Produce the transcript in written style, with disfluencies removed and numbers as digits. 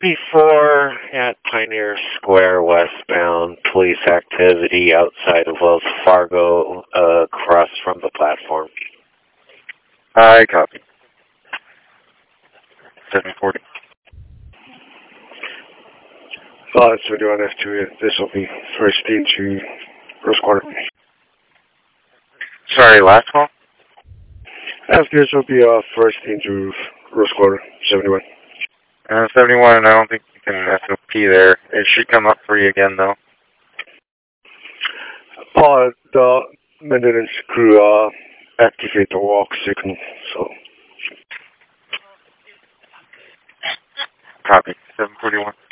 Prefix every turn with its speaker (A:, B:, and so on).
A: Before at Pioneer Square westbound, police activity outside of Wells Fargo across from the platform.
B: I copy. 740.
C: 71 F2, this will be first into Rose Quarter.
B: Sorry, last call?
C: This will be first into Rose Quarter, 71.
B: 71, I don't think you can SOP there. It should come up for you again, though.
C: The maintenance crew activate the walk signal, so.
B: Copy. 741.